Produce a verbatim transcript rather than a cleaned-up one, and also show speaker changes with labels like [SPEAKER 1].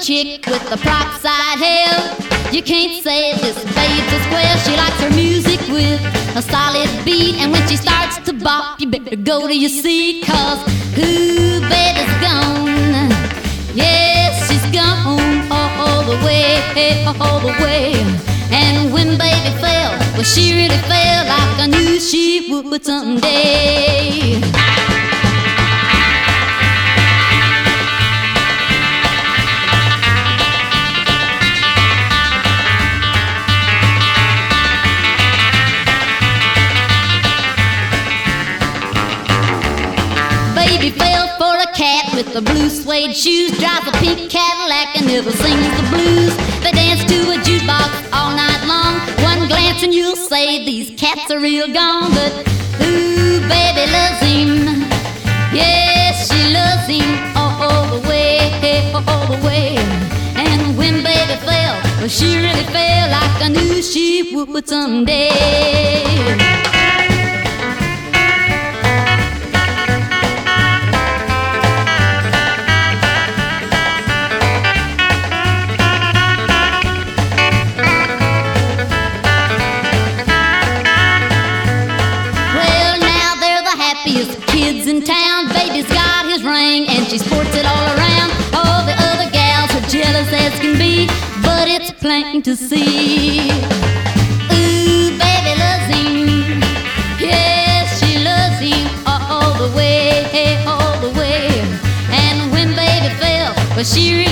[SPEAKER 1] chick with the peroxide hair. You can't say this babe's a square. She likes her music with a solid beat, and when she starts to bop, you better go to your seat, 'cause ooh, baby's gone. Yes, she's gone all the way, all the way. And when baby fell, well, she really fell like I knew she would someday. Baby fell for a cat with the blue suede shoes, drives a pink Cadillac and never sings the blues. They dance to a jukebox all night long. One glance and you'll say these cats are real gone. But ooh, baby loves him. Yes, she loves him all the way, all the way. And when baby fell, well, she really fell like I knew she would someday. Kids in town, baby's got his ring and she sports it all around. All the other gals are jealous as can be, but it's plain to see. Ooh, baby loves him. Yes, she loves him all the way, all the way. And when baby fell, well, she really